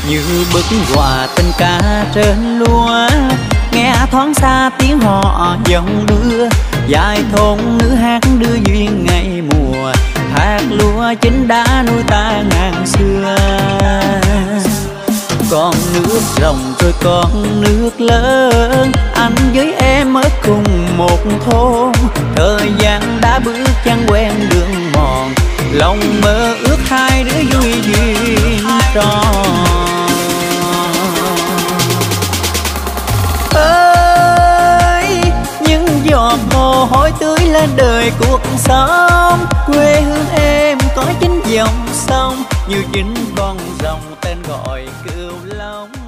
như bức họa tình ca trên lúa. Nghe thoáng xa tiếng họ dòng đưa, dài thôn nữ hát đưa duyên ngày mùa. Hạt lúa chính đã nuôi ta ngàn xưa. Con nước rồng rồi con nước lớn, anh với em ở cùng một thôn. Thời gian đã bước chân quen đường mòn, lòng mơ ước hai đứa vui duyên tròn. Ơi những giọt mồ hôi tưới lên đời cuộc sống. Quê hương em có chính dòng sông, như chính con rồng tên gọi Cửu Long.